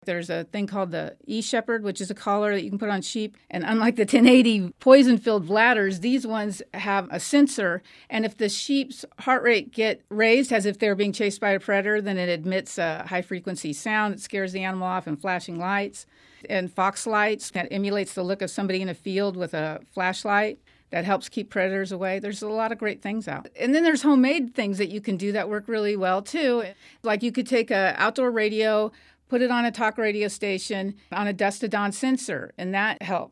There's a thing called the eShepherd, which is a collar that you can put on sheep. And unlike the 1080 poison-filled bladders, these ones have a sensor. And if the sheep's heart rate get raised as if they're being chased by a predator, then it emits a high-frequency sound that scares the animal off, and flashing lights. And fox lights that emulates the look of somebody in a field with a flashlight. That helps keep predators away. There's a lot of great things out. And then there's homemade things that you can do that work really well, too. Like you could take an outdoor radio, put it on a talk radio station on a dusk to dawn sensor, and that helps.